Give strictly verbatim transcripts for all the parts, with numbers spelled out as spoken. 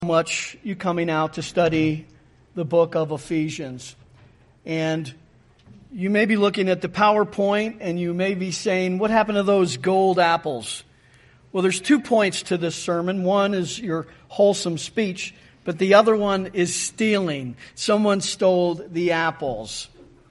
Much you coming out to study the book of Ephesians. And you may be looking at the PowerPoint and you may be saying, what happened to those gold apples? Well, there's two points to this sermon. One is your wholesome speech, but the other one is stealing. Someone stole the apples.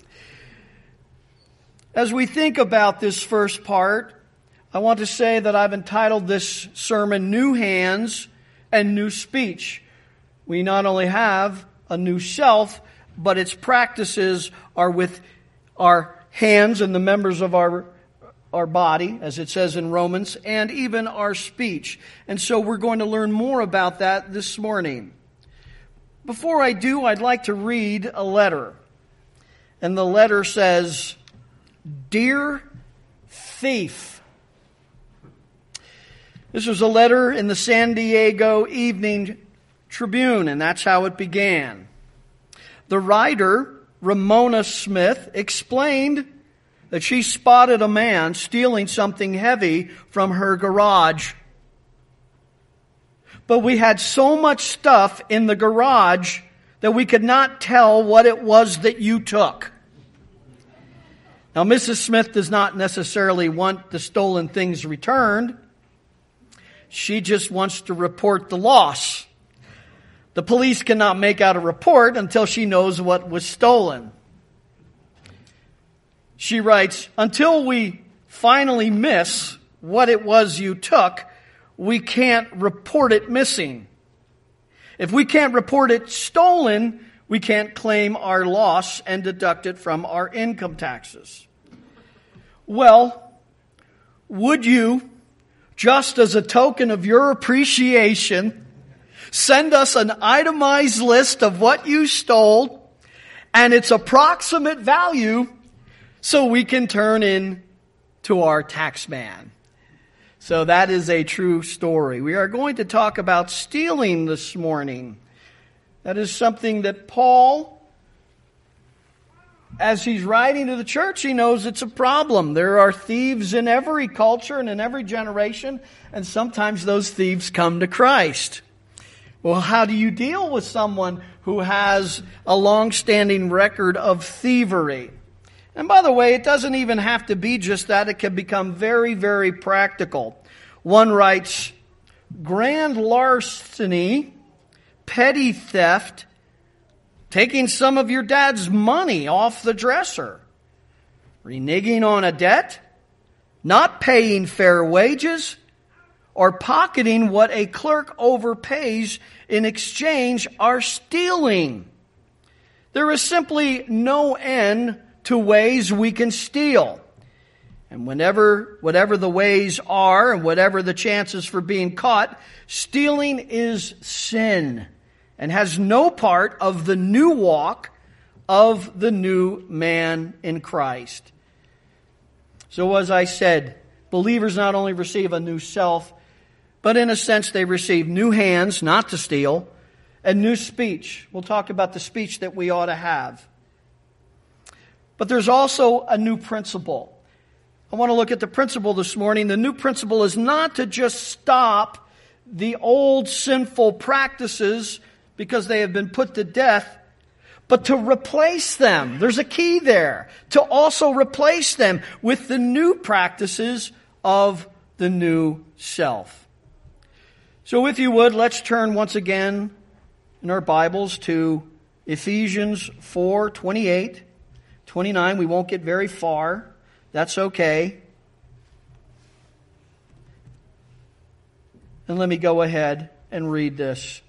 As we think about this first part, I want to say that I've entitled this sermon, New Hands and New Speech. We not only have a new self, but its practices are with our hands and the members of our our body, as it says in Romans, and even our speech. And so we're going to learn more about that this morning. Before I do, I'd like to read a letter. And the letter says, Dear Thief. This was a letter in the San Diego Evening Tribune, and that's how it began. The writer, Ramona Smith, explained that she spotted a man stealing something heavy from her garage. But we had so much stuff in the garage that we could not tell what it was that you took. Now, Missus Smith does not necessarily want the stolen things returned. She just wants to report the loss. The police cannot make out a report until she knows what was stolen. She writes, until we finally miss what it was you took, we can't report it missing. If we can't report it stolen, we can't claim our loss and deduct it from our income taxes. Well, would you, just as a token of your appreciation, send us an itemized list of what you stole and its approximate value so we can turn in to our tax man? So that is a true story. We are going to talk about stealing this morning. That is something that Paul, as he's writing to the church, he knows it's a problem. There are thieves in every culture and in every generation, and sometimes those thieves come to Christ. Well, how do you deal with someone who has a long-standing record of thievery? And by the way, it doesn't even have to be just that. It can become very, very practical. One writes, grand larceny, petty theft, taking some of your dad's money off the dresser, reneging on a debt, not paying fair wages, or pocketing what a clerk overpays in exchange are stealing. There is simply no end to ways we can steal. And whenever, whatever the ways are and whatever the chances for being caught, stealing is sin and has no part of the new walk of the new man in Christ. So as I said, believers not only receive a new self, but in a sense they receive new hands, not to steal, and new speech. We'll talk about the speech that we ought to have. But there's also a new principle. I want to look at the principle this morning. The new principle is not to just stop the old sinful practices because they have been put to death, but to replace them. There's a key there. To also replace them with the new practices of the new self. So if you would, let's turn once again in our Bibles to Ephesians four twenty-eight. twenty-nine, we won't get very far. That's okay. And let me go ahead and read this.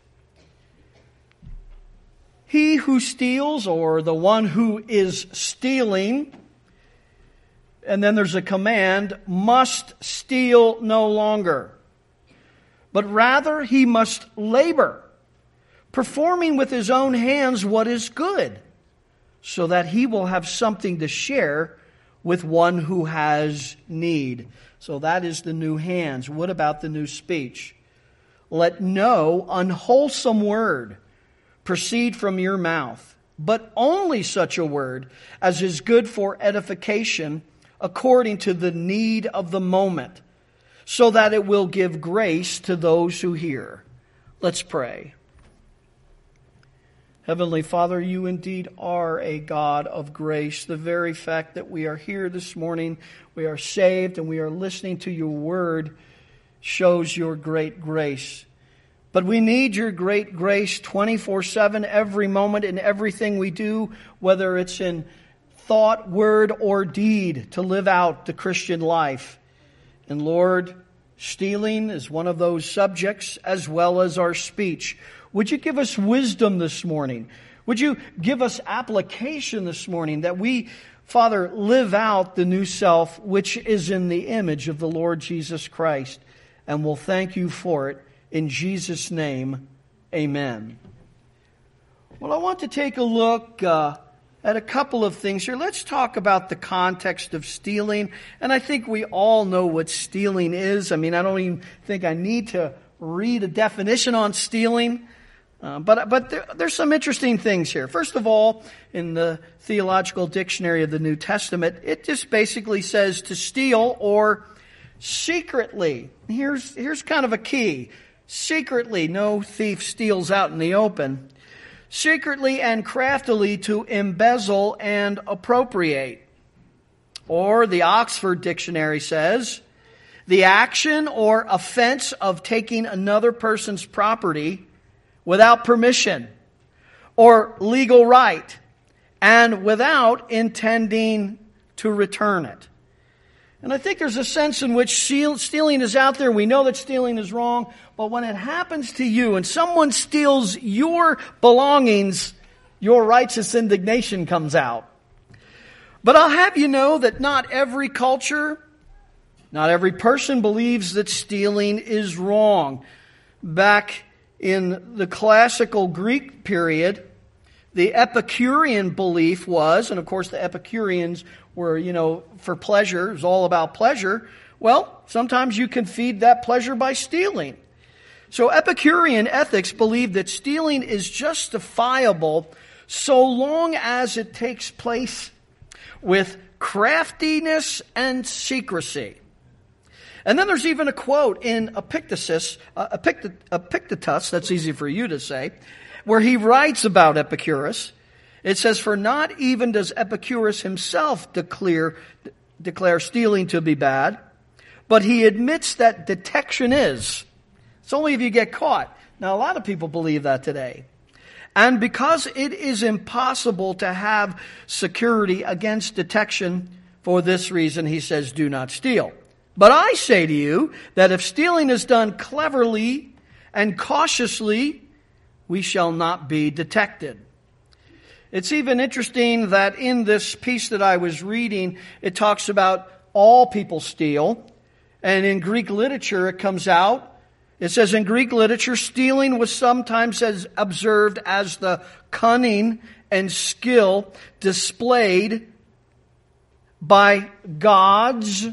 He who steals, or the one who is stealing, and then there's a command, must steal no longer, but rather he must labor, performing with his own hands what is good, so that he will have something to share with one who has need. So that is the new hands. What about the new speech? Let no unwholesome word proceed from your mouth, but only such a word as is good for edification according to the need of the moment, so that it will give grace to those who hear. Let's pray. Heavenly Father, you indeed are a God of grace. The very fact that we are here this morning, we are saved, and we are listening to your word shows your great grace. But we need your great grace twenty-four seven, every moment in everything we do, whether it's in thought, word, or deed, to live out the Christian life. And Lord, stealing is one of those subjects, as well as our speech. Would you give us wisdom this morning? Would you give us application this morning that we, Father, live out the new self, which is in the image of the Lord Jesus Christ? And we'll thank you for it. In Jesus' name, amen. Well, I want to take a look uh, at a couple of things here. Let's talk about the context of stealing. And I think we all know what stealing is. I mean, I don't even think I need to read a definition on stealing. Uh, but but there, there's some interesting things here. First of all, in the Theological Dictionary of the New Testament, it just basically says to steal or secretly. Here's, here's kind of a key. Secretly, no thief steals out in the open. Secretly and craftily to embezzle and appropriate. Or the Oxford Dictionary says, the action or offense of taking another person's property without permission or legal right and without intending to return it. And I think there's a sense in which stealing is out there. We know that stealing is wrong. But when it happens to you and someone steals your belongings, your righteous indignation comes out. But I'll have you know that not every culture, not every person believes that stealing is wrong. Back in the classical Greek period, the Epicurean belief was, and of course the Epicureans were, you know, for pleasure, it was all about pleasure. Well, sometimes you can feed that pleasure by stealing. So Epicurean ethics believed that stealing is justifiable so long as it takes place with craftiness and secrecy. And then there's even a quote in Epictetus, uh, Epictet, Epictetus, that's easy for you to say, where he writes about Epicurus. It says, for not even does Epicurus himself declare, declare stealing to be bad, but he admits that detection is. It's only if you get caught. Now, a lot of people believe that today. And because it is impossible to have security against detection, for this reason, he says, do not steal. But I say to you that if stealing is done cleverly and cautiously, we shall not be detected. It's even interesting that in this piece that I was reading, it talks about all people steal. And in Greek literature, it comes out. It says in Greek literature, stealing was sometimes as observed as the cunning and skill displayed by gods,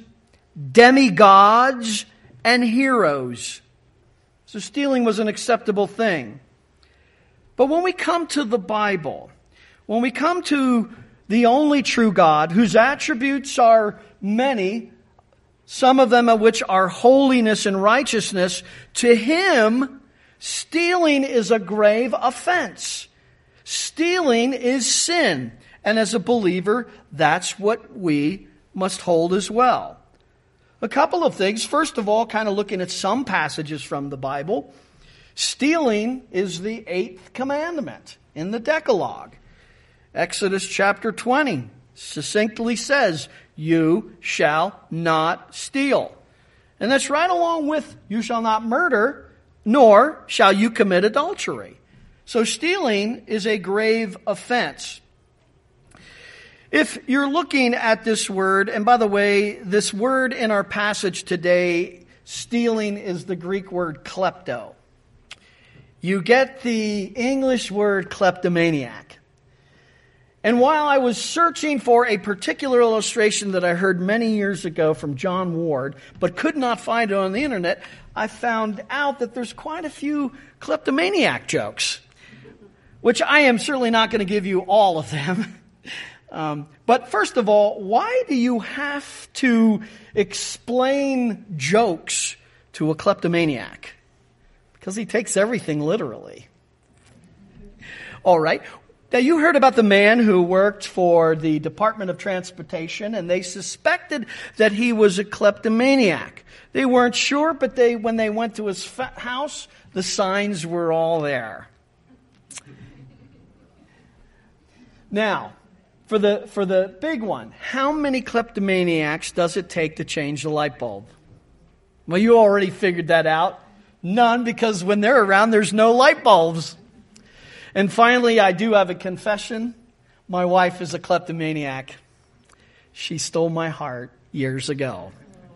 demigods, and heroes. So stealing was an acceptable thing. But when we come to the Bible, when we come to the only true God, whose attributes are many, some of them of which are holiness and righteousness, to Him, stealing is a grave offense. Stealing is sin. And as a believer, that's what we must hold as well. A couple of things. First of all, kind of looking at some passages from the Bible. Stealing is the eighth commandment in the Decalogue. Exodus chapter twenty succinctly says, you shall not steal. And that's right along with, you shall not murder, nor shall you commit adultery. So stealing is a grave offense. If you're looking at this word, and by the way, this word in our passage today, stealing, is the Greek word klepto. You get the English word kleptomaniac. And while I was searching for a particular illustration that I heard many years ago from John Ward, but could not find it on the internet, I found out that there's quite a few kleptomaniac jokes, which I am certainly not going to give you all of them. Um, but first of all, why do you have to explain jokes to a kleptomaniac? Because he takes everything literally. All right. Now, you heard about the man who worked for the Department of Transportation, and they suspected that he was a kleptomaniac. They weren't sure, but they, when they went to his fa- house, the signs were all there. Now, for the, for the big one, how many kleptomaniacs does it take to change the light bulb? Well, you already figured that out. None, because when they're around, there's no light bulbs. And finally, I do have a confession. My wife is a kleptomaniac. She stole my heart years ago.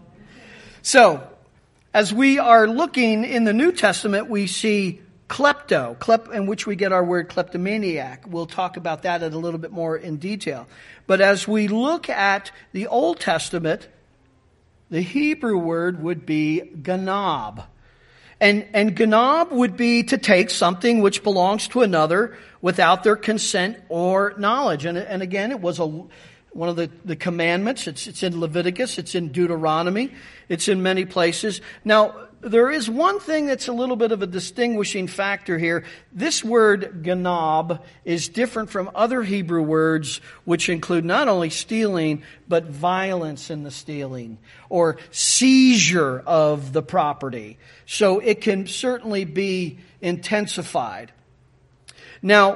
So, as we are looking in the New Testament, we see klepto, klep, in which we get our word kleptomaniac. We'll talk about that a little bit more in detail. But as we look at the Old Testament, the Hebrew word would be ganab. And, and ganab would be to take something which belongs to another without their consent or knowledge. And, and again, it was a, one of the, the commandments. It's, it's in Leviticus. It's in Deuteronomy. It's in many places. Now, there is one thing that's a little bit of a distinguishing factor here. This word ganab is different from other Hebrew words, which include not only stealing, but violence in the stealing, or seizure of the property. So it can certainly be intensified. Now,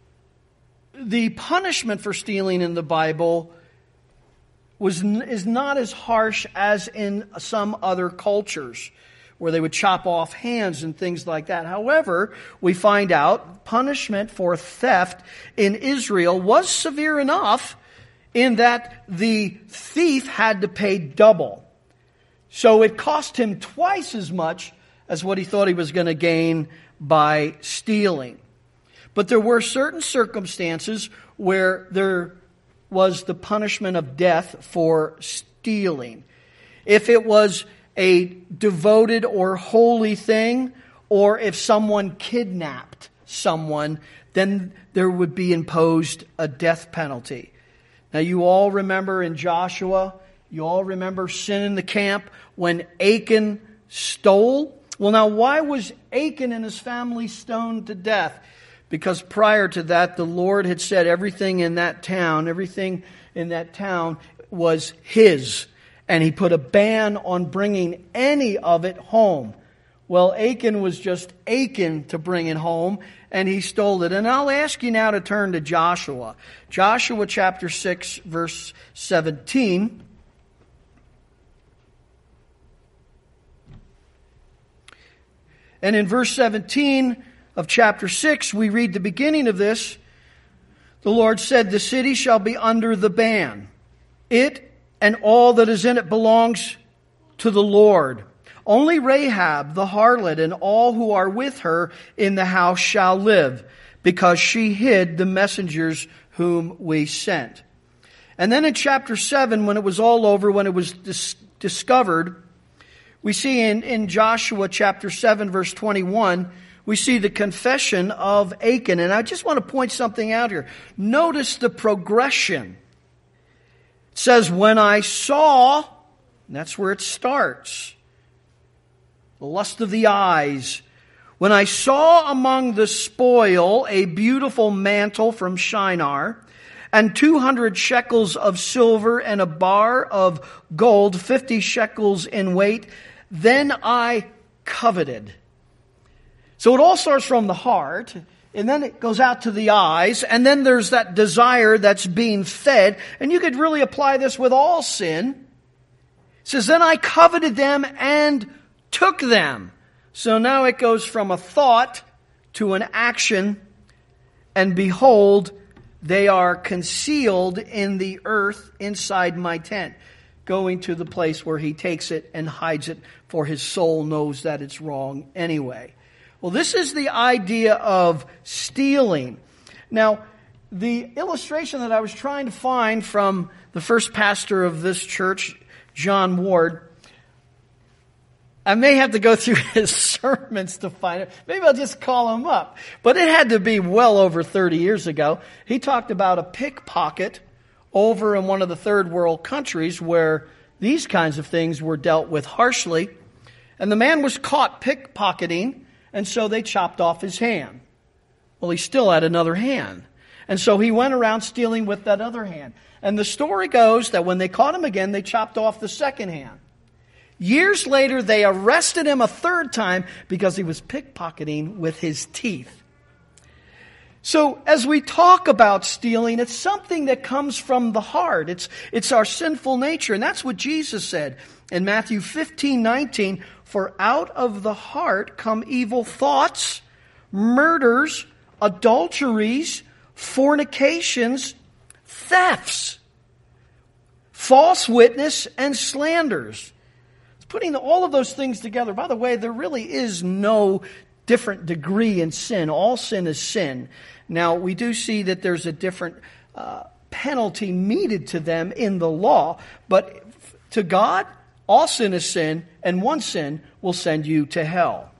the punishment for stealing in the Bible was is not as harsh as in some other cultures, where they would chop off hands and things like that. However, we find out punishment for theft in Israel was severe enough in that the thief had to pay double. So it cost him twice as much as what he thought he was going to gain by stealing. But there were certain circumstances where there was the punishment of death for stealing. If it was a devoted or holy thing, or if someone kidnapped someone, then there would be imposed a death penalty. Now, you all remember in Joshua, you all remember sin in the camp when Achan stole. Well, now, why was Achan and his family stoned to death? Because prior to that, the Lord had said everything in that town, everything in that town was his. And he put a ban on bringing any of it home. Well, Achan was just Achan to bring it home, and he stole it. And I'll ask you now to turn to Joshua. Joshua chapter six, verse seventeen. And in verse seventeen of chapter six, we read the beginning of this. The Lord said, "The city shall be under the ban. It and all that is in it belongs to the Lord. Only Rahab the harlot and all who are with her in the house shall live, because she hid the messengers whom we sent." And then in chapter seven, when it was all over, when it was dis- discovered, we see in, in Joshua chapter seven, verse twenty-one, we see the confession of Achan. And I just want to point something out here. Notice the progression. It says, when I saw, and that's where it starts, the lust of the eyes. When I saw among the spoil a beautiful mantle from Shinar, and two hundred shekels of silver, and a bar of gold, fifty shekels in weight, then I coveted. So it all starts from the heart, and then it goes out to the eyes, and then there's that desire that's being fed. And you could really apply this with all sin. It says, then I coveted them and took them. So now it goes from a thought to an action, and behold, they are concealed in the earth inside my tent, going to the place where he takes it and hides it, for his soul knows that it's wrong anyway. Well, this is the idea of stealing. Now, the illustration that I was trying to find from the first pastor of this church, John Ward, I may have to go through his sermons to find it. Maybe I'll just call him up. But it had to be well over thirty years ago. He talked about a pickpocket over in one of the third world countries where these kinds of things were dealt with harshly. And the man was caught pickpocketing, and so they chopped off his hand. Well, he still had another hand. And so he went around stealing with that other hand. And the story goes that when they caught him again, they chopped off the second hand. Years later, they arrested him a third time because he was pickpocketing with his teeth. So as we talk about stealing, it's something that comes from the heart. It's, it's our sinful nature. And that's what Jesus said in Matthew fifteen nineteen. For out of the heart come evil thoughts, murders, adulteries, fornications, thefts, false witness, and slanders. It's putting all of those things together. By the way, there really is no different degree in sin. All sin is sin. Now, we do see that there's a different uh, penalty meted to them in the law, but to God, all sin is sin, and one sin will send you to hell.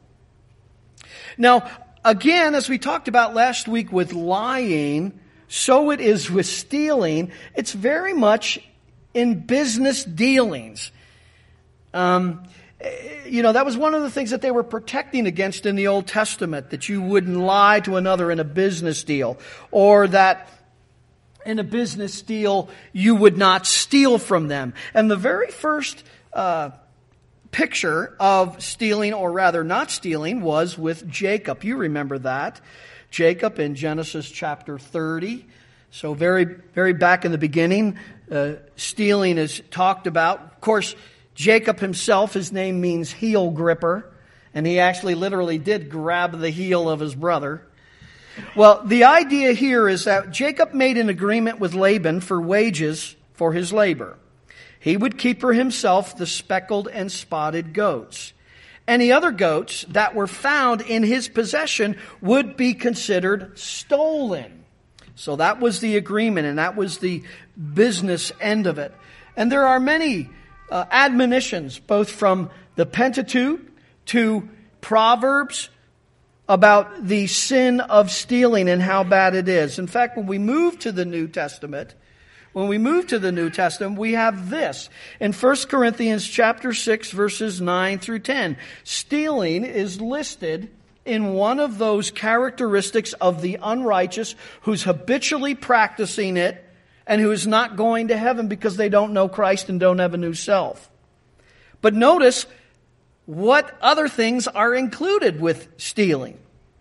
Now, again, as we talked about last week with lying, so it is with stealing. It's very much in business dealings. Um, you know, that was one of the things that they were protecting against in the Old Testament, that you wouldn't lie to another in a business deal, or that in a business deal you would not steal from them. And the very first uh, picture of stealing, or rather not stealing, was with Jacob. You remember that. Jacob in Genesis chapter thirty. So very, very back in the beginning, uh, stealing is talked about. Of course, Jacob himself, his name means heel gripper, and he actually literally did grab the heel of his brother. Well, the idea here is that Jacob made an agreement with Laban for wages for his labor. He would keep for himself the speckled and spotted goats. Any other goats that were found in his possession would be considered stolen. So that was the agreement, and that was the business end of it. And there are many Uh, admonitions, both from the Pentateuch to Proverbs, about the sin of stealing and how bad it is. In fact, when we move to the New Testament, when we move to the New Testament, we have this. In First Corinthians chapter six, verses nine through ten, stealing is listed in one of those characteristics of the unrighteous who's habitually practicing it, and who is not going to heaven because they don't know Christ and don't have a new self. But notice what other things are included with stealing.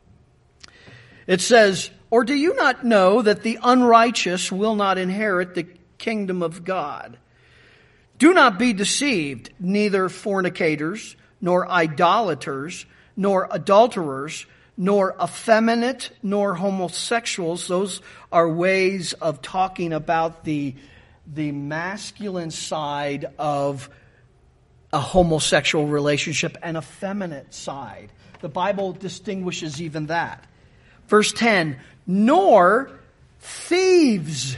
It says, or do you not know that the unrighteous will not inherit the kingdom of God? Do not be deceived, neither fornicators, nor idolaters, nor adulterers, nor effeminate, nor homosexuals. Those are ways of talking about the, the masculine side of a homosexual relationship and a feminine side. The Bible distinguishes even that. Verse ten, nor thieves.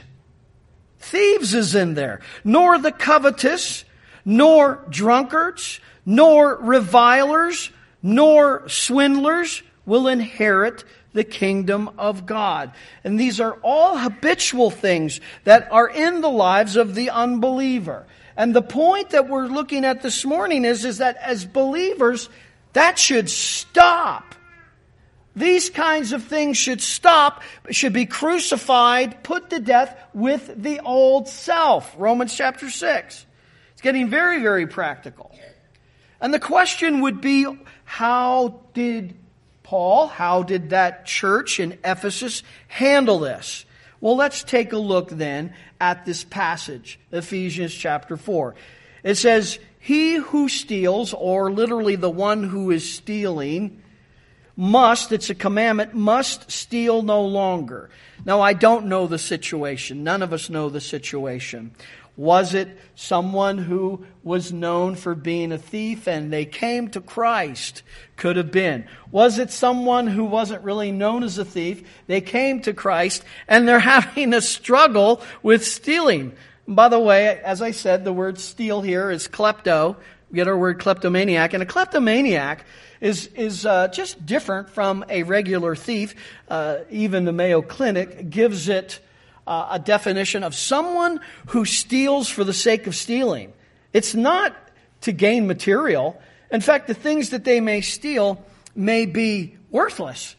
Thieves is in there. Nor the covetous, nor drunkards, nor revilers, nor swindlers will inherit the kingdom of God. And these are all habitual things that are in the lives of the unbeliever. And the point that we're looking at this morning is, is that as believers, that should stop. These kinds of things should stop, should be crucified, put to death with the old self. Romans chapter six. It's getting very, very practical. And the question would be, how did Paul, how did that church in Ephesus handle this? Well, let's take a look then at this passage, Ephesians chapter four. It says, he who steals, or literally the one who is stealing, must, it's a commandment, must steal no longer. Now, I don't know the situation. None of us know the situation. Was it someone who was known for being a thief and they came to Christ? Could have been. Was it someone who wasn't really known as a thief? They came to Christ and they're having a struggle with stealing. By the way, as I said, the word steal here is klepto. We get our word kleptomaniac. And a kleptomaniac is, is uh, just different from a regular thief. Uh, even the Mayo Clinic gives it Uh, a definition of someone who steals for the sake of stealing. It's not to gain material. In fact, the things that they may steal may be worthless.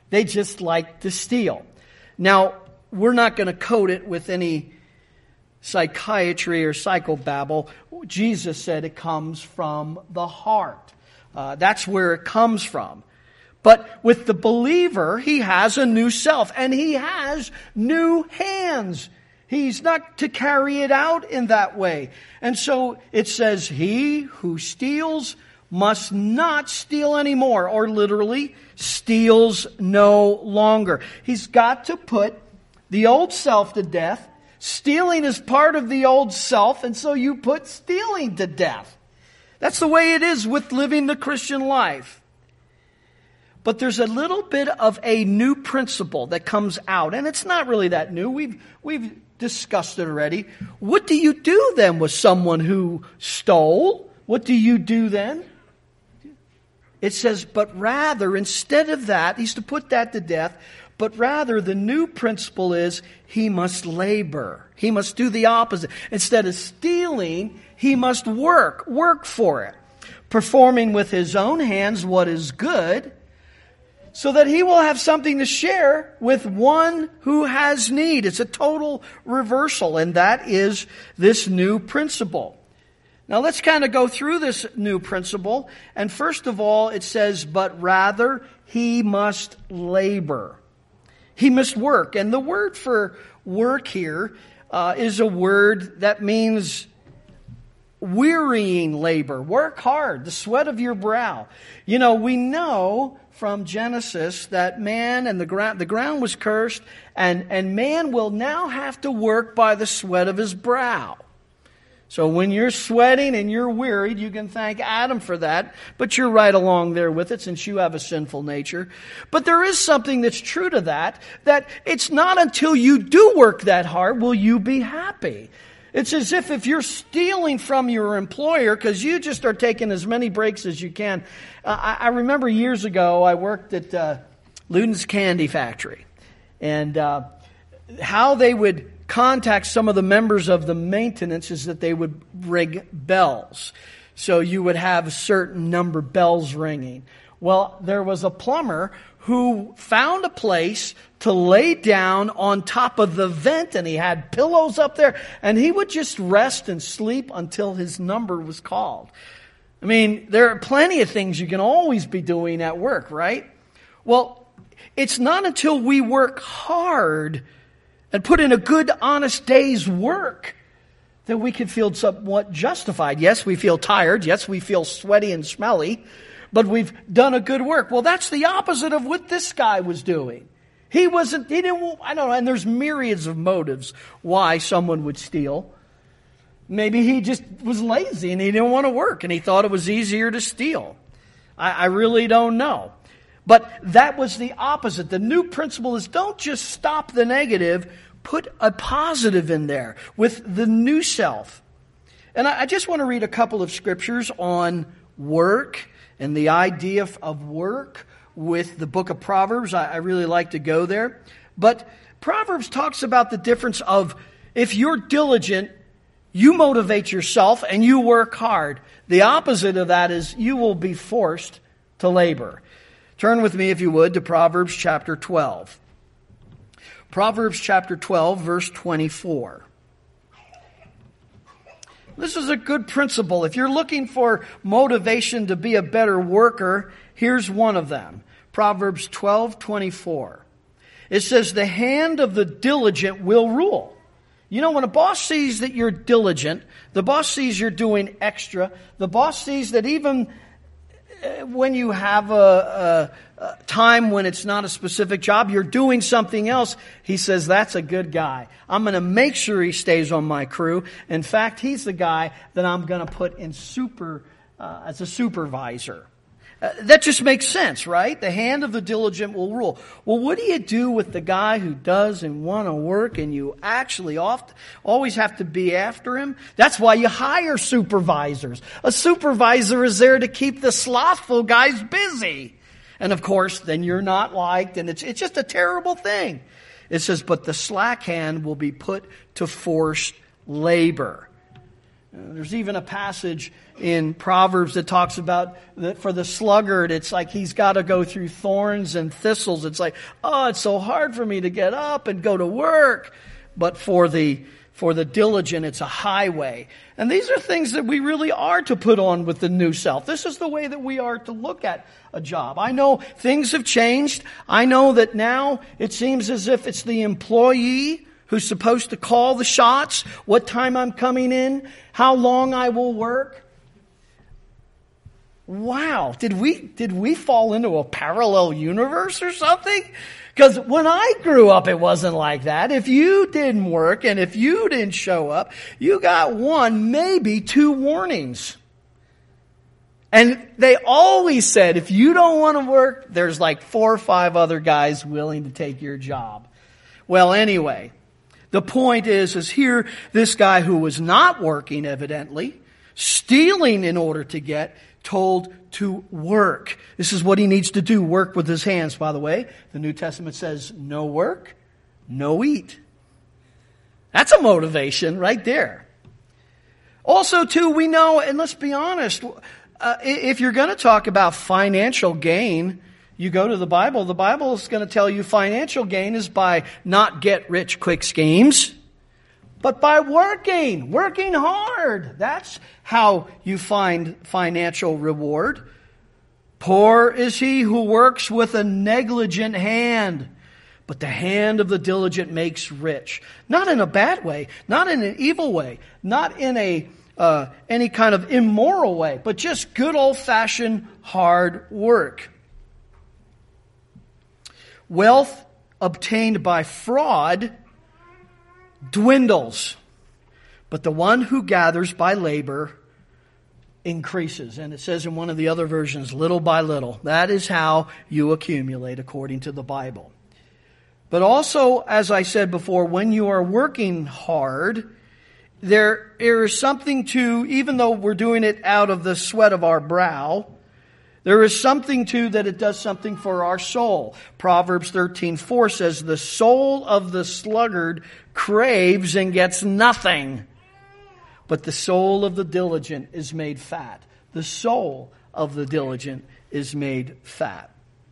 They just like to steal. Now, we're not going to code it with any psychiatry or psychobabble. Jesus said it comes from the heart. Uh, that's where it comes from. But with the believer, he has a new self, and he has new hands. He's not to carry it out in that way. And so it says, he who steals must not steal anymore, or literally, steals no longer. He's got to put the old self to death. Stealing is part of the old self, and so you put stealing to death. That's the way it is with living the Christian life. But there's a little bit of a new principle that comes out, and it's not really that new. We've we've discussed it already. What do you do then with someone who stole? What do you do then? It says, but rather, instead of that, he's to put that to death, but rather the new principle is he must labor. He must do the opposite. Instead of stealing, he must work, work for it, performing with his own hands what is good, so that he will have something to share with one who has need. It's a total reversal, and that is this new principle. Now let's kind of go through this new principle. And first of all, it says, but rather he must labor. He must work. And the word for work here uh, is a word that means wearying labor. Work hard, the sweat of your brow. You know, we know from Genesis that man and the ground, the ground was cursed, and, and man will now have to work by the sweat of his brow. So when you're sweating and you're wearied, you can thank Adam for that, but you're right along there with it since you have a sinful nature. But there is something that's true to that, that it's not until you do work that hard will you be happy. It's as if if you're stealing from your employer because you just are taking as many breaks as you can. Uh, I, I remember years ago I worked at uh, Luden's Candy Factory, and uh, how they would contact some of the members of the maintenance is that they would ring bells. So you would have a certain number of bells ringing. Well, there was a plumber who found a place to lay down on top of the vent, and he had pillows up there, and he would just rest and sleep until his number was called. I mean, there are plenty of things you can always be doing at work, right? Well, it's not until we work hard and put in a good, honest day's work that we can feel somewhat justified. Yes, we feel tired. Yes, we feel sweaty and smelly, but we've done a good work. Well, that's the opposite of what this guy was doing. He wasn't, he didn't, I don't know, and there's myriads of motives why someone would steal. Maybe he just was lazy and he didn't want to work and he thought it was easier to steal. I, I really don't know. But that was the opposite. The new principle is don't just stop the negative, put a positive in there with the new self. And I, I just want to read a couple of scriptures on work and the idea of, of work with the book of Proverbs. I, I really like to go there. But Proverbs talks about the difference of if you're diligent, you motivate yourself and you work hard. The opposite of that is you will be forced to labor. Turn with me, if you would, to Proverbs chapter twelve. Proverbs chapter twelve, verse twenty-four. This is a good principle. If you're looking for motivation to be a better worker, here's one of them. Proverbs twelve, twenty-four. It says, the hand of the diligent will rule. You know, when a boss sees that you're diligent, the boss sees you're doing extra, the boss sees that even when you have a, a, a time when it's not a specific job, you're doing something else, he says, that's a good guy. I'm going to make sure he stays on my crew. In fact, he's the guy that I'm going to put in super uh, as a supervisor. Uh, that just makes sense, right? The hand of the diligent will rule. Well, what do you do with the guy who doesn't want to work and you actually oft, always have to be after him? That's why you hire supervisors. A supervisor is there to keep the slothful guys busy. And of course, then you're not liked, and it's, it's just a terrible thing. It says, but the slack hand will be put to forced labor. Uh, there's even a passage in Proverbs that talks about that for the sluggard, it's like he's got to go through thorns and thistles. It's like, oh, it's so hard for me to get up and go to work. But for the for the diligent, it's a highway. And these are things that we really are to put on with the new self. This is the way that we are to look at a job. I know things have changed. I know that now it seems as if it's the employee who's supposed to call the shots, what time I'm coming in, how long I will work. Wow, did we did we fall into a parallel universe or something? Because when I grew up, it wasn't like that. If you didn't work and if you didn't show up, you got one, maybe two warnings. And they always said, if you don't want to work, there's like four or five other guys willing to take your job. Well, anyway, the point is, is here, this guy who was not working, evidently, stealing in order to get, told to work. This is what he needs to do, work with his hands, by the way. The New Testament says, no work, no eat. That's a motivation right there. Also, too, we know, and let's be honest, uh, if you're going to talk about financial gain, you go to the Bible, the Bible is going to tell you financial gain is by not get rich quick schemes, but by working, working hard. That's how you find financial reward. Poor is he who works with a negligent hand, but the hand of the diligent makes rich. Not in a bad way, not in an evil way, not in a uh, any kind of immoral way, but just good old-fashioned hard work. Wealth obtained by fraud dwindles, but the one who gathers by labor increases. And it says in one of the other versions, little by little. That is how you accumulate according to the Bible. But also, as I said before, when you are working hard, there, there is something to, even though we're doing it out of the sweat of our brow, there is something to that it does something for our soul. Proverbs thirteen four says, the soul of the sluggard craves and gets nothing, but the soul of the diligent is made fat. The soul of the diligent is made fat.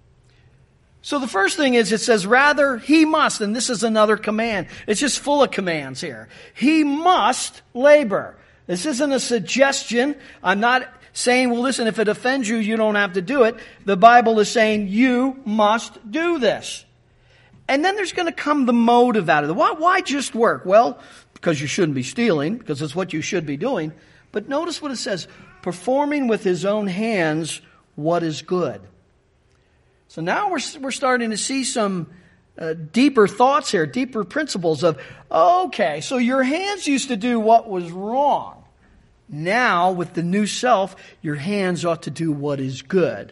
So the first thing is it says, rather he must, and this is another command. It's just full of commands here. He must labor. This isn't a suggestion. I'm not saying, well, listen, if it offends you, you don't have to do it. The Bible is saying you must do this. And then there's going to come the motive out of it. Why, why just work? Well, because you shouldn't be stealing, because it's what you should be doing. But notice what it says, performing with his own hands what is good. So now we're, we're starting to see some uh, deeper thoughts here, deeper principles of, okay, so your hands used to do what was wrong. Now, with the new self, your hands ought to do what is good.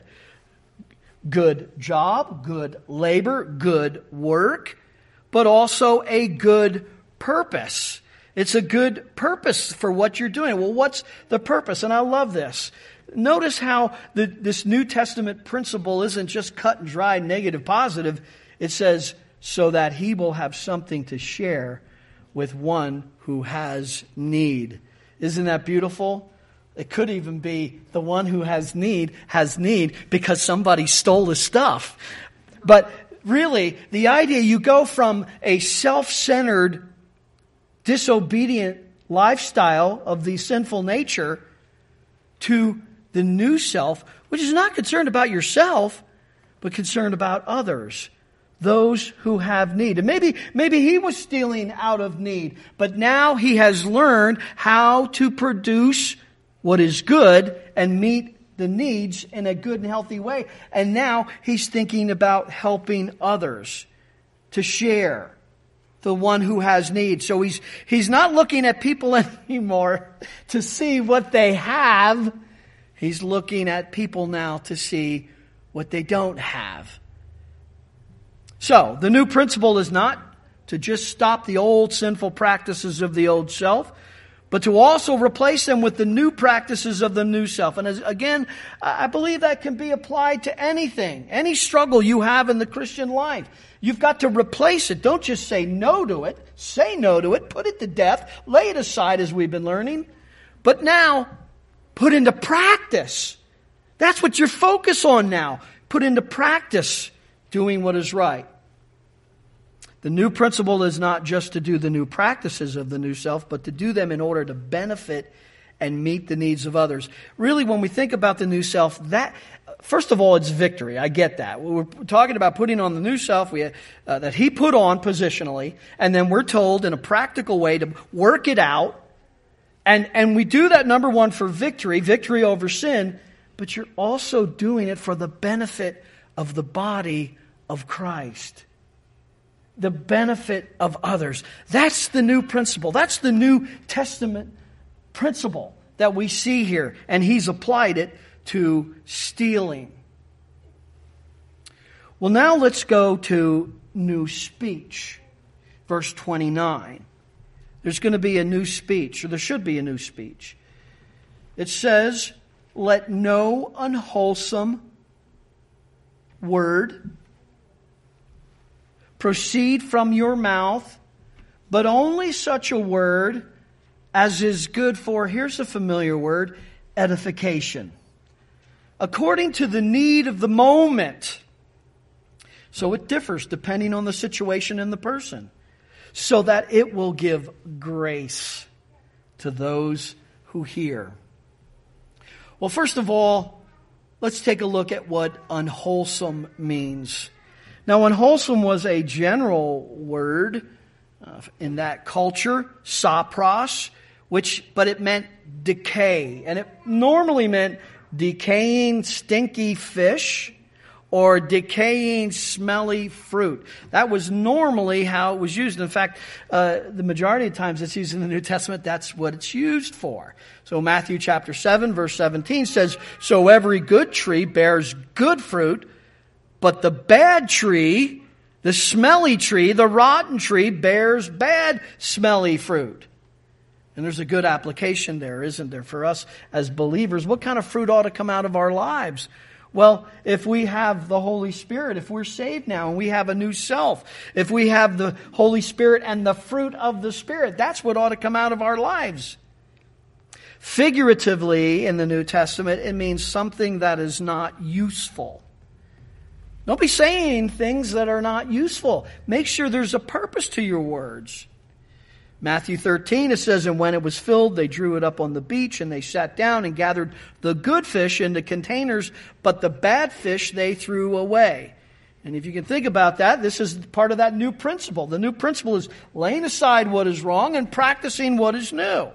Good job, good labor, good work, but also a good purpose. It's a good purpose for what you're doing. Well, what's the purpose? And I love this. Notice how the, this New Testament principle isn't just cut and dry, negative, positive. It says, so that he will have something to share with one who has need. Isn't that beautiful? It could even be the one who has need has need because somebody stole his stuff. But really, the idea, you go from a self-centered, disobedient lifestyle of the sinful nature to the new self, which is not concerned about yourself, but concerned about others. Those who have need. And maybe, maybe he was stealing out of need, but now he has learned how to produce what is good and meet the needs in a good and healthy way. And now he's thinking about helping others to share the one who has need. So he's, he's not looking at people anymore to see what they have. He's looking at people now to see what they don't have. So, the new principle is not to just stop the old sinful practices of the old self, but to also replace them with the new practices of the new self. And as, again, I believe that can be applied to anything, any struggle you have in the Christian life. You've got to replace it. Don't just say no to it. Say no to it. Put it to death. Lay it aside, as we've been learning. But now, put into practice. That's what you're focused on now. Put into practice doing what is right. The new principle is not just to do the new practices of the new self, but to do them in order to benefit and meet the needs of others. Really, when we think about the new self, that first of all, it's victory. I get that. We're talking about putting on the new self we, uh, that He put on positionally, and then we're told in a practical way to work it out. And, and we do that, number one, for victory, victory over sin, but you're also doing it for the benefit of the body of Christ. The benefit of others. That's the new principle. That's the New Testament principle that we see here. And He's applied it to stealing. Well, now let's go to new speech. Verse twenty-nine. There's going to be a new speech, or there should be a new speech. It says, "Let no unwholesome word proceed from your mouth, but only such a word as is good for," here's a familiar word, edification. According to the need of the moment. So it differs depending on the situation and the person. So that it will give grace to those who hear. Well, first of all, let's take a look at what unwholesome means. Now, unwholesome was a general word uh, in that culture, sapros, which, but it meant decay. And it normally meant decaying, stinky fish or decaying, smelly fruit. That was normally how it was used. In fact, uh, the majority of times it's used in the New Testament, that's what it's used for. So Matthew chapter seven, verse seventeen says, "So every good tree bears good fruit, but the bad tree, the smelly tree, the rotten tree bears bad, smelly fruit." And there's a good application there, isn't there, for us as believers? What kind of fruit ought to come out of our lives? Well, if we have the Holy Spirit, if we're saved now and we have a new self, if we have the Holy Spirit and the fruit of the Spirit, that's what ought to come out of our lives. Figuratively, in the New Testament, it means something that is not useful. Don't be saying things that are not useful. Make sure there's a purpose to your words. Matthew thirteen, it says, "And when it was filled, they drew it up on the beach, and they sat down and gathered the good fish into containers, but the bad fish they threw away." And if you can think about that, this is part of that new principle. The new principle is laying aside what is wrong and practicing what is new.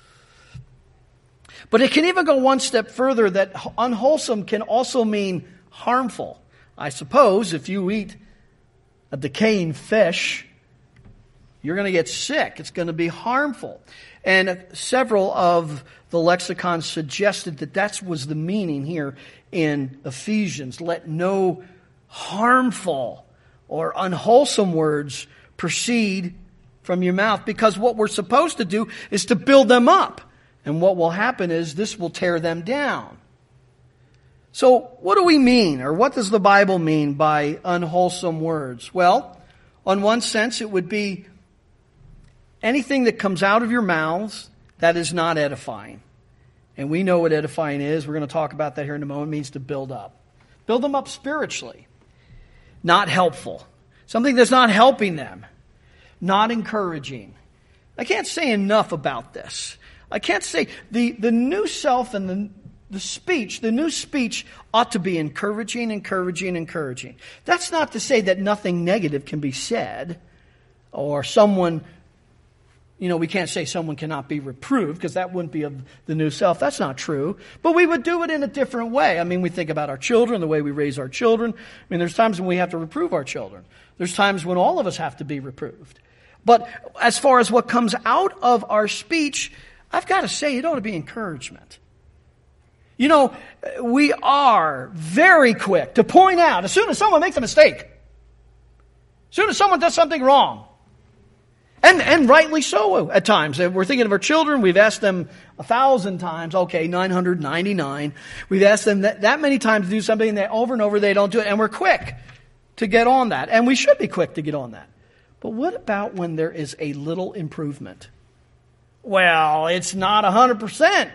But it can even go one step further, that unwholesome can also mean harmful. I suppose if you eat a decaying fish, you're going to get sick. It's going to be harmful. And several of the lexicons suggested that that was the meaning here in Ephesians. Let no harmful or unwholesome words proceed from your mouth, because what we're supposed to do is to build them up. And what will happen is this will tear them down. So what do we mean, or what does the Bible mean by unwholesome words? Well, on one sense, it would be anything that comes out of your mouths that is not edifying. And we know what edifying is. We're going to talk about that here in a moment. It means to build up. Build them up spiritually. Not helpful. Something that's not helping them. Not encouraging. I can't say enough about this. I can't say the, the new self and the The speech, the new speech ought to be encouraging, encouraging, encouraging. That's not to say that nothing negative can be said, or someone, you know, we can't say someone cannot be reproved, because that wouldn't be of the new self. That's not true. But we would do it in a different way. I mean, we think about our children, the way we raise our children. I mean, there's times when we have to reprove our children. There's times when all of us have to be reproved. But as far as what comes out of our speech, I've got to say it ought to be encouragement. You know, we are very quick to point out as soon as someone makes a mistake, as soon as someone does something wrong. And and rightly so at times. If we're thinking of our children, we've asked them a thousand times, okay, nine hundred ninety-nine. We've asked them that, that many times to do something, and they, over and over they don't do it. And we're quick to get on that. And we should be quick to get on that. But what about when there is a little improvement? Well, it's not one hundred percent.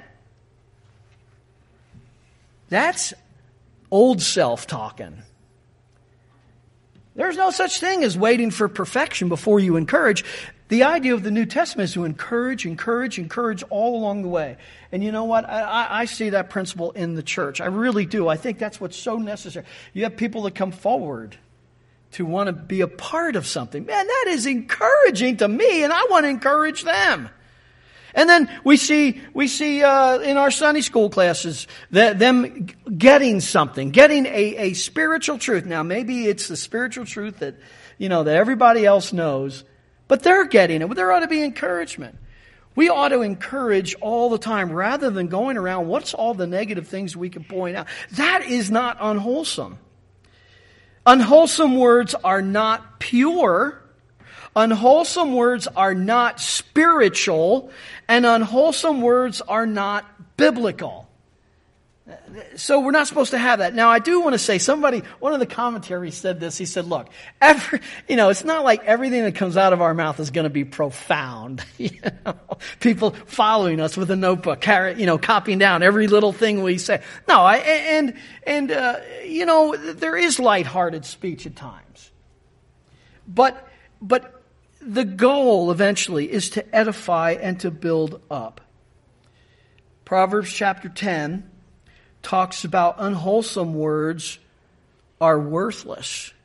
That's old self talking. There's no such thing as waiting for perfection before you encourage. The idea of the New Testament is to encourage, encourage, encourage all along the way. And you know what? I, I see that principle in the church. I really do. I think that's what's so necessary. You have people that come forward to want to be a part of something. Man, that is encouraging to me, and I want to encourage them. And then we see we see uh, in our Sunday school classes that them getting something, getting a, a spiritual truth. Now, maybe it's the spiritual truth that you know that everybody else knows, but they're getting it. There ought to be encouragement. We ought to encourage all the time rather than going around, what's all the negative things we can point out? That is not unwholesome. Unwholesome words are not pure. Unwholesome words are not spiritual, and unwholesome words are not biblical. So we're not supposed to have that. Now, I do want to say, somebody, one of the commentaries said this. He said, look, every, you know, it's not like everything that comes out of our mouth is going to be profound. You know, people following us with a notebook, carry, you know, copying down every little thing we say. No, I, and, and, uh, you know, there is lighthearted speech at times. But, but, the goal eventually is to edify and to build up. Proverbs chapter ten talks about unwholesome words are worthless.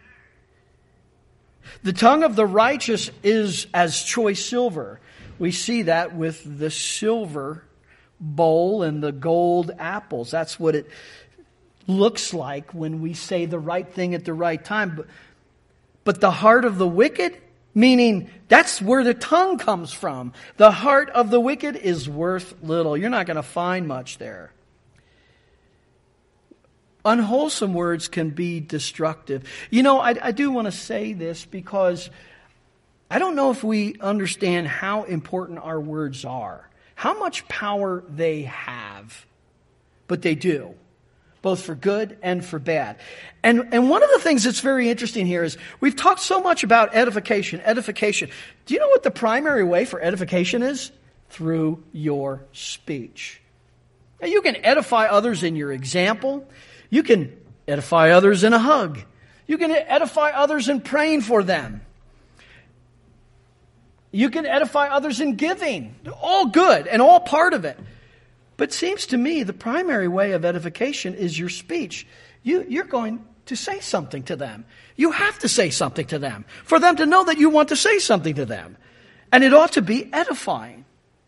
The tongue of the righteous is as choice silver. We see that with the silver bowl and the gold apples. That's what it looks like when we say the right thing at the right time. But, but the heart of the wicked, meaning that's where the tongue comes from. The heart of the wicked is worth little. You're not going to find much there. Unwholesome words can be destructive. You know, I, I do want to say this because I don't know if we understand how important our words are, how much power they have, but they do. Both for good and for bad. And and one of the things that's very interesting here is we've talked so much about edification, edification. Do you know what the primary way for edification is? Through your speech. Now, you can edify others in your example. You can edify others in a hug. You can edify others in praying for them. You can edify others in giving. All good and all part of it. But it seems to me the primary way of edification is your speech. You, you're going to say something to them. You have to say something to them for them to know that you want to say something to them. And it ought to be edifying.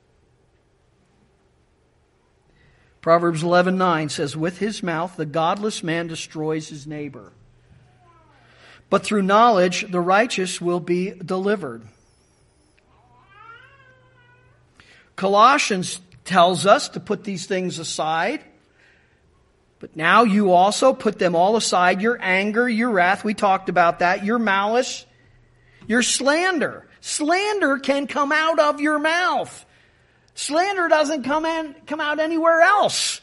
Proverbs eleven nine says, with his mouth the godless man destroys his neighbor. But through knowledge the righteous will be delivered. Colossians tells us to put these things aside. But now you also put them all aside. Your anger, your wrath, we talked about that. Your malice, your slander. Slander can come out of your mouth. Slander doesn't come in, come out anywhere else.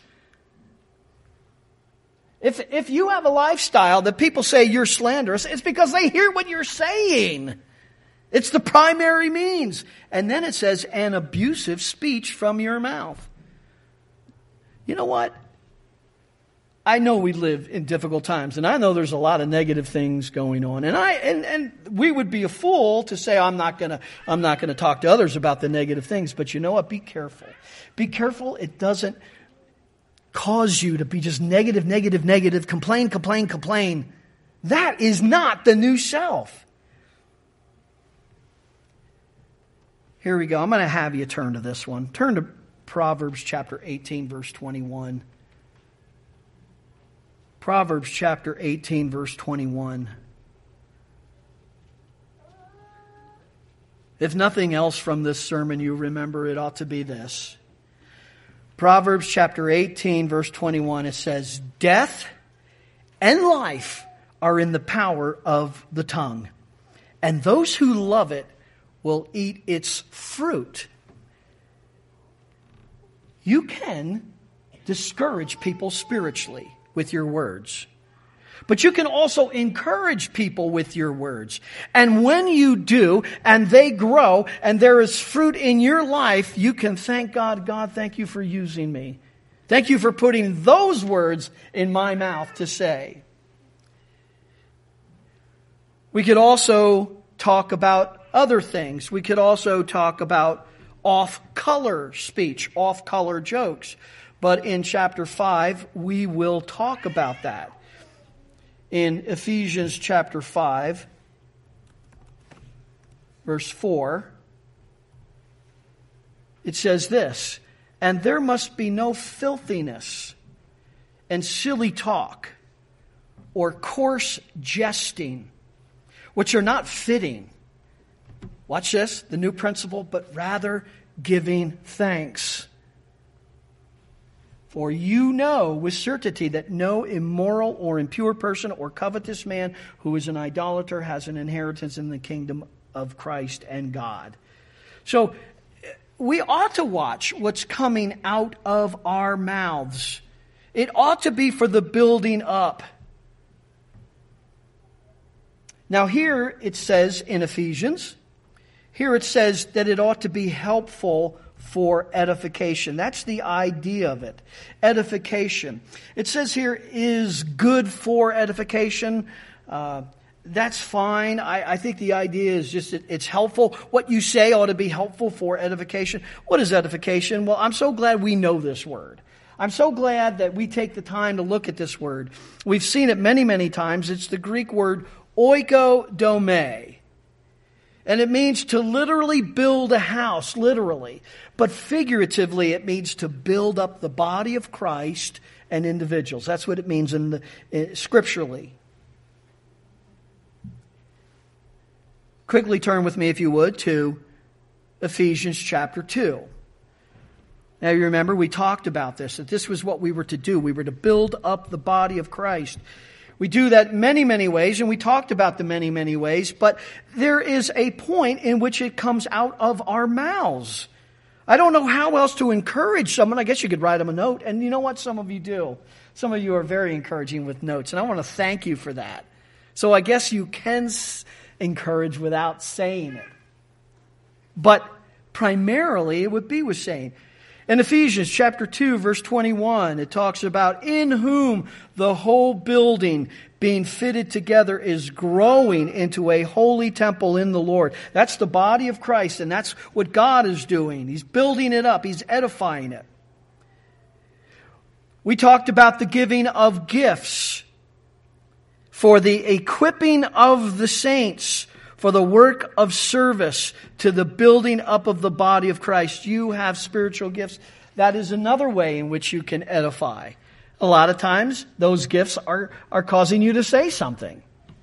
If, if you have a lifestyle that people say you're slanderous, it's because they hear what you're saying. It's the primary means. And then it says, an abusive speech from your mouth. You know what? I know we live in difficult times, and I know there's a lot of negative things going on. And I and, and we would be a fool to say I'm not gonna I'm not gonna talk to others about the negative things. But you know what? Be careful. Be careful it doesn't cause you to be just negative, negative, negative, complain, complain, complain. That is not the new self. Here we go. I'm going to have you turn to this one. Turn to Proverbs chapter eighteen, verse twenty-one. Proverbs chapter eighteen, verse twenty-one. If nothing else from this sermon you remember, it ought to be this. Proverbs chapter eighteen, verse twenty-one, it says, death and life are in the power of the tongue, and those who love it will eat its fruit. You can discourage people spiritually with your words. But you can also encourage people with your words. And when you do, and they grow, and there is fruit in your life, you can thank God, God, thank you for using me. Thank you for putting those words in my mouth to say. We could also talk about other things. We could also talk about off-color speech, off-color jokes. But in chapter five, we will talk about that. In Ephesians chapter five, verse four, it says this, "And there must be no filthiness and silly talk or coarse jesting, which are not fitting." Watch this, the new principle, "but rather giving thanks. For you know with certainty that no immoral or impure person or covetous man who is an idolater has an inheritance in the kingdom of Christ and God." So we ought to watch what's coming out of our mouths. It ought to be for the building up. Now here it says in Ephesians, here it says that it ought to be helpful for edification. That's the idea of it. Edification. It says here, is good for edification. Uh, that's fine. I, I think the idea is just that it's helpful. What you say ought to be helpful for edification. What is edification? Well, I'm so glad we know this word. I'm so glad that we take the time to look at this word. We've seen it many, many times. It's the Greek word oikodome. And it means to literally build a house, literally. But figuratively, it means to build up the body of Christ and individuals. That's what it means in the uh, scripturally. Quickly turn with me, if you would, to Ephesians chapter two. Now you remember we talked about this, that this was what we were to do. We were to build up the body of Christ. We do that many, many ways, and we talked about the many, many ways, but there is a point in which it comes out of our mouths. I don't know how else to encourage someone. I guess you could write them a note, and you know what? Some of you do. Some of you are very encouraging with notes, and I want to thank you for that. So I guess you can encourage without saying it. But primarily, it would be with saying. In Ephesians chapter two, verse twenty-one, it talks about, "In whom the whole building being fitted together is growing into a holy temple in the Lord." That's the body of Christ, and that's what God is doing. He's building it up. He's edifying it. We talked about the giving of gifts for the equipping of the saints, for the work of service to the building up of the body of Christ. You have spiritual gifts. That is another way in which you can edify. A lot of times, those gifts are, are causing you to say something.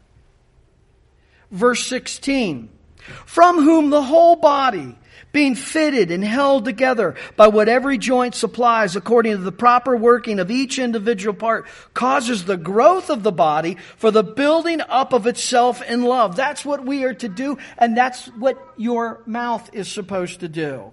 Verse sixteen, "From whom the whole body, being fitted and held together by what every joint supplies according to the proper working of each individual part, causes the growth of the body for the building up of itself in love." That's what we are to do, and that's what your mouth is supposed to do.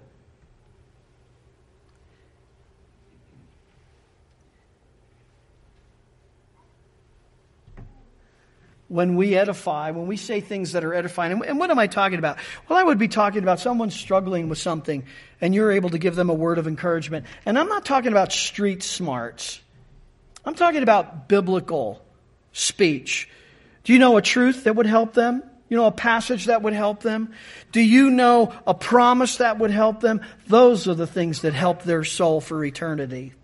When we edify, when we say things that are edifying, and what am I talking about? Well, I would be talking about someone struggling with something, and you're able to give them a word of encouragement. And I'm not talking about street smarts. I'm talking about biblical speech. Do you know a truth that would help them? You know a passage that would help them? Do you know a promise that would help them? Those are the things that help their soul for eternity.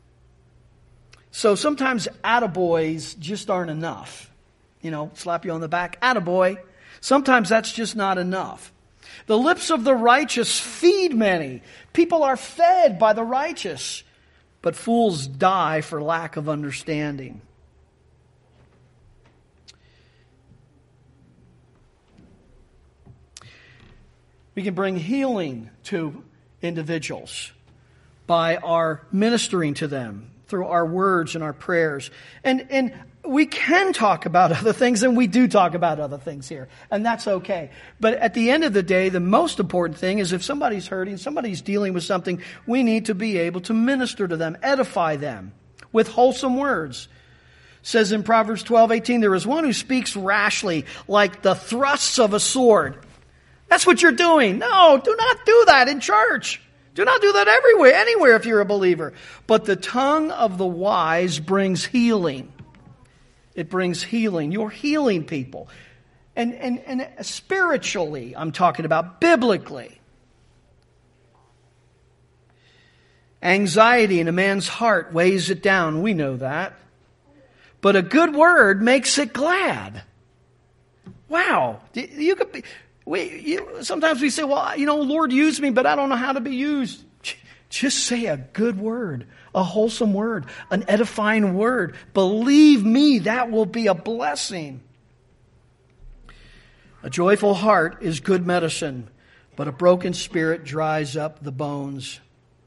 So sometimes attaboys just aren't enough. You know, slap you on the back, attaboy. Sometimes that's just not enough. The lips of the righteous feed many. People are fed by the righteous. But fools die for lack of understanding. We can bring healing to individuals by our ministering to them through our words and our prayers. And, and we can talk about other things, and we do talk about other things here, and that's okay. But at the end of the day, the most important thing is if somebody's hurting, somebody's dealing with something, we need to be able to minister to them, edify them with wholesome words. says in Proverbs twelve eighteen, there is one who speaks rashly like the thrusts of a sword. That's what you're doing. No, do not do that in church. Do not do that everywhere, anywhere if you're a believer. But the tongue of the wise brings healing. It brings healing. You're healing people. And, and, and spiritually, I'm talking about biblically. Anxiety in a man's heart weighs it down. We know that. But a good word makes it glad. Wow. You could be, we, you, sometimes we say, well, you know, Lord, use me, but I don't know how to be used. Just say a good word, a wholesome word, an edifying word. Believe me, that will be a blessing. A joyful heart is good medicine, but a broken spirit dries up the bones.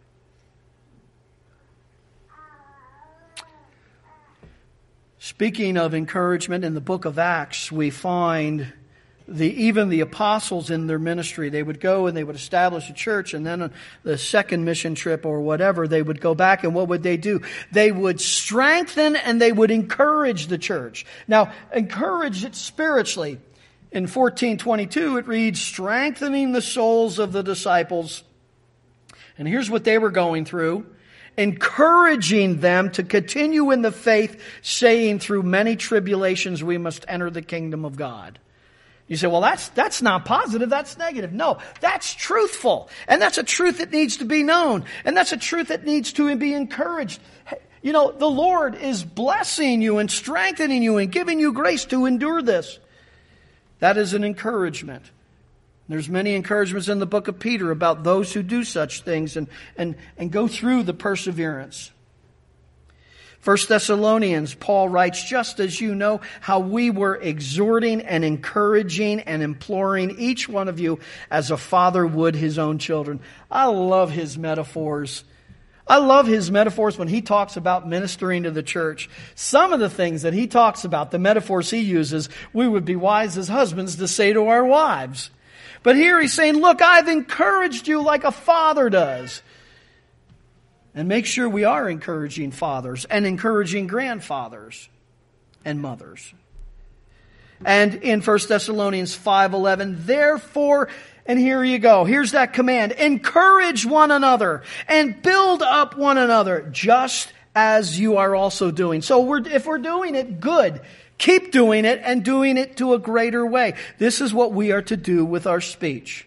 Speaking of encouragement, in the book of Acts, we find the even the apostles in their ministry. They would go and they would establish a church, and then on the second mission trip or whatever, they would go back, and what would they do? They would strengthen and they would encourage the church. Now, encourage it spiritually. In fourteen twenty-two, it reads, strengthening the souls of the disciples. And here's what they were going through. Encouraging them to continue in the faith, saying through many tribulations we must enter the kingdom of God. You say, well, that's that's not positive, that's negative. No, that's truthful. And that's a truth that needs to be known. And that's a truth that needs to be encouraged. You know, the Lord is blessing you and strengthening you and giving you grace to endure this. That is an encouragement. There's many encouragements in the book of Peter about those who do such things and, and, and go through the perseverance. First Thessalonians, Paul writes, just as you know how we were exhorting and encouraging and imploring each one of you as a father would his own children. I love his metaphors. I love his metaphors when he talks about ministering to the church. Some of the things that he talks about, the metaphors he uses, we would be wise as husbands to say to our wives. But here he's saying, look, I've encouraged you like a father does. And make sure we are encouraging fathers and encouraging grandfathers and mothers. And in First Thessalonians five eleven, therefore, and here you go, here's that command, encourage one another and build up one another, just as you are also doing. So we're, if we're doing it, good. Keep doing it and doing it to a greater way. This is what we are to do with our speech.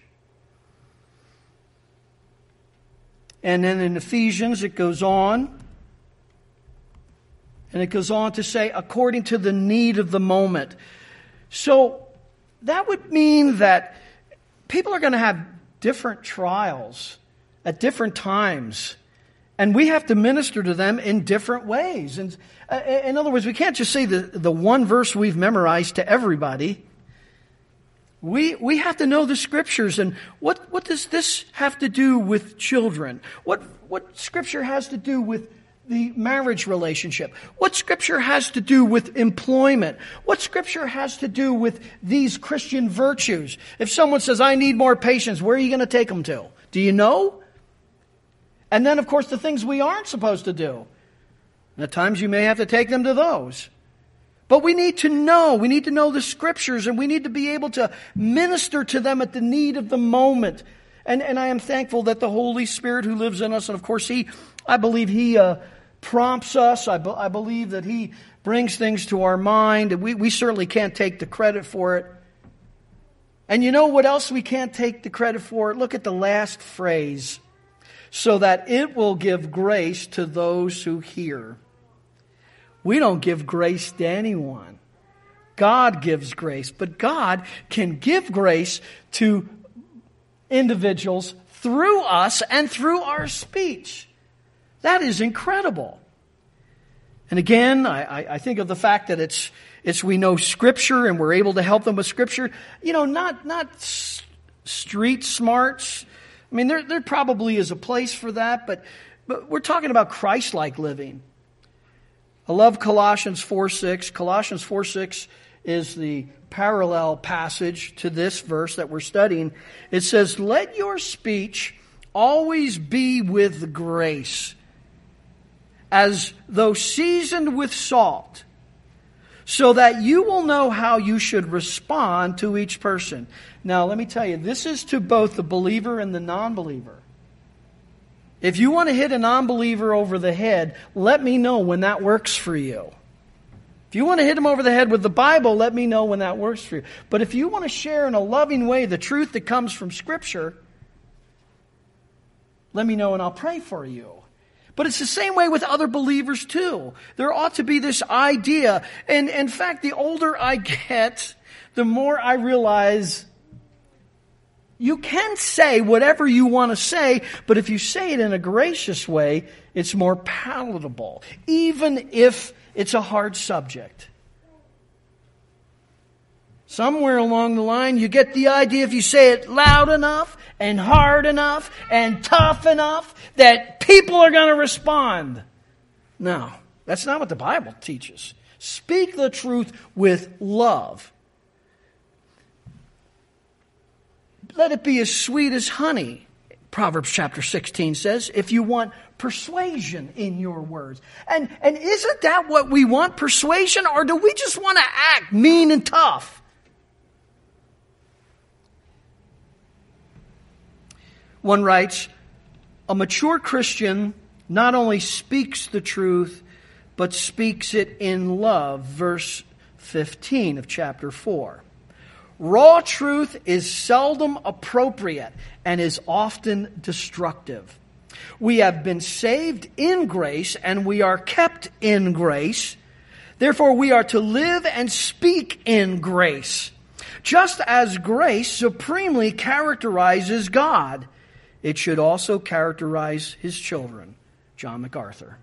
And then in Ephesians, it goes on. And it goes on to say, according to the need of the moment. So that would mean that people are going to have different trials at different times. And we have to minister to them in different ways. And uh, in other words, we can't just say the, the one verse we've memorized to everybody. We we have to know the Scriptures. And what, what does this have to do with children? What what Scripture has to do with the marriage relationship? What Scripture has to do with employment? What Scripture has to do with these Christian virtues? If someone says, I need more patience, where are you going to take them to? Do you know? And then, of course, the things we aren't supposed to do. And at times you may have to take them to those. But we need to know. We need to know the Scriptures, and we need to be able to minister to them at the need of the moment. And, and I am thankful that the Holy Spirit who lives in us, and of course, He, I believe He uh, prompts us. I, be, I believe that He brings things to our mind. And we, we certainly can't take the credit for it. And you know what else we can't take the credit for? Look at the last phrase. So that it will give grace to those who hear. We don't give grace to anyone. God gives grace. But God can give grace to individuals through us and through our speech. That is incredible. And again, I, I think of the fact that it's it's we know Scripture and we're able to help them with Scripture. You know, not not s- street smarts. I mean, there there probably is a place for that, but but we're talking about Christ-like living. I love Colossians four six. Colossians four six is the parallel passage to this verse that we're studying. It says, let your speech always be with grace, as though seasoned with salt, so that you will know how you should respond to each person. Now, let me tell you, this is to both the believer and the non-believer. If you want to hit a non-believer over the head, let me know when that works for you. If you want to hit him over the head with the Bible, let me know when that works for you. But if you want to share in a loving way the truth that comes from Scripture, let me know and I'll pray for you. But it's the same way with other believers too. There ought to be this idea. And in fact, the older I get, the more I realize you can say whatever you want to say, but if you say it in a gracious way, it's more palatable, even if it's a hard subject. Somewhere along the line, you get the idea if you say it loud enough and hard enough and tough enough that people are going to respond. No, that's not what the Bible teaches. Speak the truth with love. Let it be as sweet as honey, Proverbs chapter sixteen says, if you want persuasion in your words. And, and isn't that what we want, persuasion? Or do we just want to act mean and tough? One writes, a mature Christian not only speaks the truth, but speaks it in love. Verse fifteen of chapter four. Raw truth is seldom appropriate and is often destructive. We have been saved in grace and we are kept in grace. Therefore, we are to live and speak in grace. Just as grace supremely characterizes God, it should also characterize His children. John MacArthur.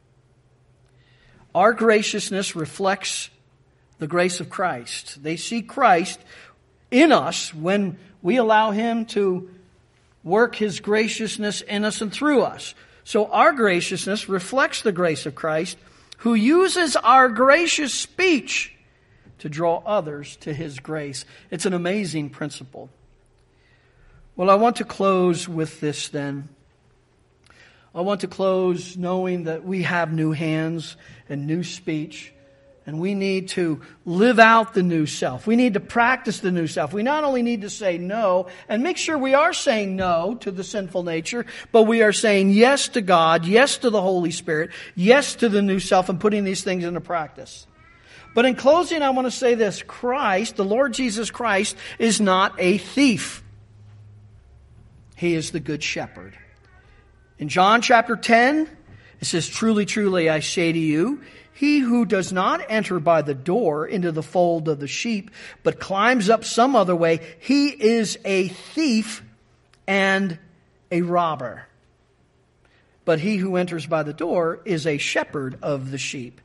Our graciousness reflects the grace of Christ. They see Christ in us when we allow Him to work His graciousness in us and through us. So our graciousness reflects the grace of Christ, who uses our gracious speech to draw others to His grace. It's an amazing principle. Well, I want to close with this then. I want to close knowing that we have new hands and new speech. And we need to live out the new self. We need to practice the new self. We not only need to say no and make sure we are saying no to the sinful nature, but we are saying yes to God, yes to the Holy Spirit, yes to the new self, and putting these things into practice. But in closing, I want to say this. Christ, the Lord Jesus Christ, is not a thief. He is the good shepherd. In John chapter ten, it says, truly, truly, I say to you, he who does not enter by the door into the fold of the sheep, but climbs up some other way, he is a thief and a robber. But he who enters by the door is a shepherd of the sheep.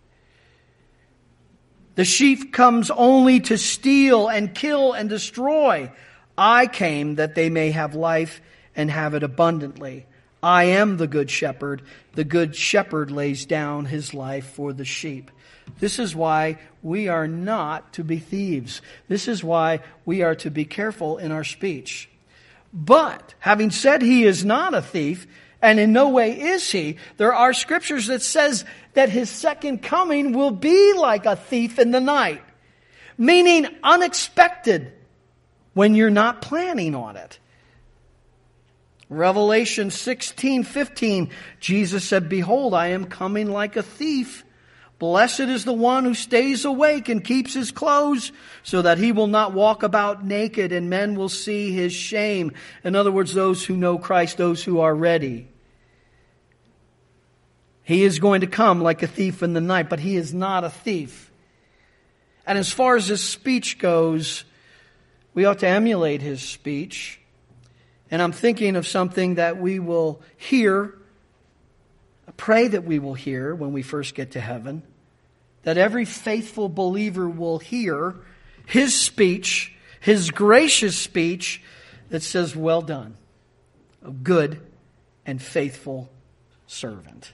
The sheep comes only to steal and kill and destroy. I came that they may have life and have it abundantly. I am the good shepherd. The good shepherd lays down his life for the sheep. This is why we are not to be thieves. This is why we are to be careful in our speech. But, having said he is not a thief, and in no way is he, there are scriptures that says that his second coming will be like a thief in the night. Meaning unexpected when you're not planning on it. Revelation sixteen fifteen, Jesus said, behold, I am coming like a thief. Blessed is the one who stays awake and keeps his clothes, so that he will not walk about naked, and men will see his shame. In other words, those who know Christ, those who are ready. He is going to come like a thief in the night, but he is not a thief. And as far as his speech goes, we ought to emulate his speech. And I'm thinking of something that we will hear, I pray that we will hear when we first get to heaven, that every faithful believer will hear his speech, his gracious speech that says, well done, a good and faithful servant.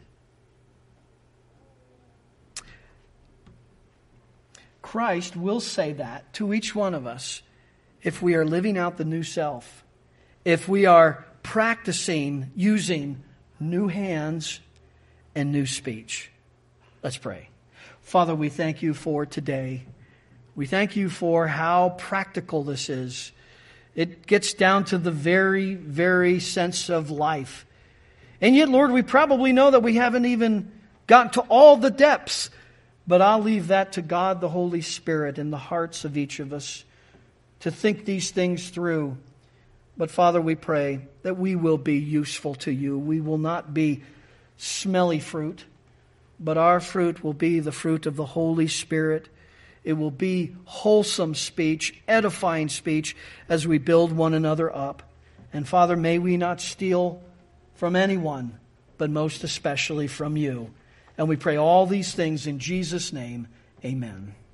Christ will say that to each one of us if we are living out the new self. If we are practicing using new hands and new speech. Let's pray. Father, we thank you for today. We thank you for how practical this is. It gets down to the very, very sense of life. And yet, Lord, we probably know that we haven't even gotten to all the depths. But I'll leave that to God, the Holy Spirit, in the hearts of each of us to think these things through. But Father, we pray that we will be useful to you. We will not be smelly fruit, but our fruit will be the fruit of the Holy Spirit. It will be wholesome speech, edifying speech as we build one another up. And Father, may we not steal from anyone, but most especially from you. And we pray all these things in Jesus' name. Amen.